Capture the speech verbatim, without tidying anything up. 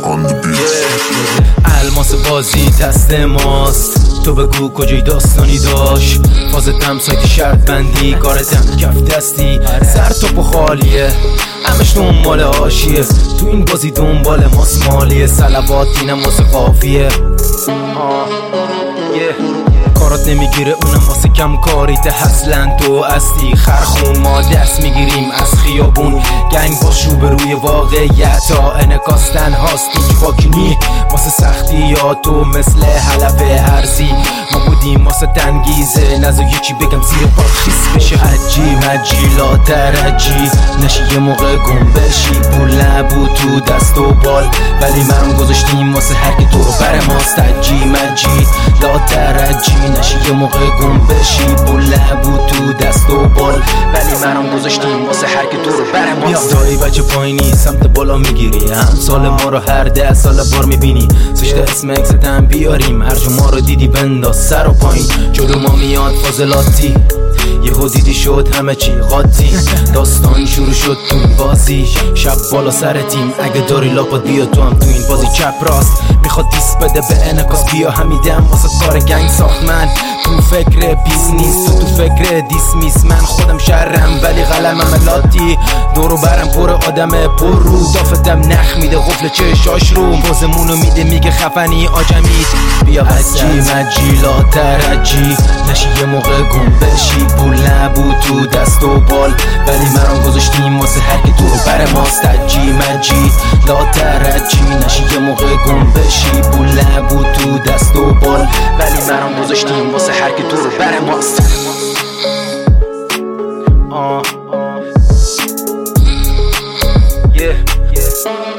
الماس بازی دست ماست، تو بگو کجای داستانی داشت. فازتم سایت شرط بندی، کارتم کف دستی، سر توپ و خالیه، همش دنبال حاشیه. تو این بازی دنبال ماس مالیه، صلوات دینم واسه قافیه. کارات نمیگیره اونم واسه کم کاریت، اصلا تو هستی خرخون، ما دست میگیریم از خیابون. گنگ باش رو به روی واقعیت، تا انکاس تنهاست هیچ باکنی واسه سختی یا تو مثل حلف ارزی. ما بودیم واسه تنگیزه، نزو یکی بگم زیر پا خیس بشه. عجی مجی لا درجی نشی یه موقع گم بشی، پول نبود تو دست و بال ولی من گذاشتیم واسه هر که تو رو بر ماست. عجی مجی لا درجی نشی یه موقع گم بشی، پول نبود تو دست و بال ولی منم گذاشتیم واسه هر که تو رو بر ماست. دایی بچه پایینی سمت بالا میگیری، هم سال ما رو هر ده سال بار میبینی. سشته اسم اکستم بیاریم، هر جا ما رو دیدی بنداز سر و پایین. جلو ما میاد فاضلاتی، یهو دیدی شد همه چی قاطی. داستان شروع شد تو بازی، شب بالا سر تیم. اگه داری لاپات بیا تو هم تو این بازی چپ راست. میخواد دیس بده به انکاس، بیا همیدم واسه کار گنگ ساخت. من تو فکر بیس نیست، تو تو فکر دیس میس. من خودم شرم ولی قلمم لاتی، دورو برم پر آدم پر رو. دافتم نخ میده قفل چشاش رو، بازمونو میده میگه خفنی آجمی. بیا بچی مجی لا ترجی نشی یه موقع گم بشی، پول نبود تو دست و بال ولی مرام گذاشتیم واسه هر که تو رو بر ماست. عجی مجی لا ترجی نشی یه موقع گم بشی، پول نبود تو دست و بال ولی مرام گذاشتیم واسه هر که تو رو بر ماست. آه yeah yeah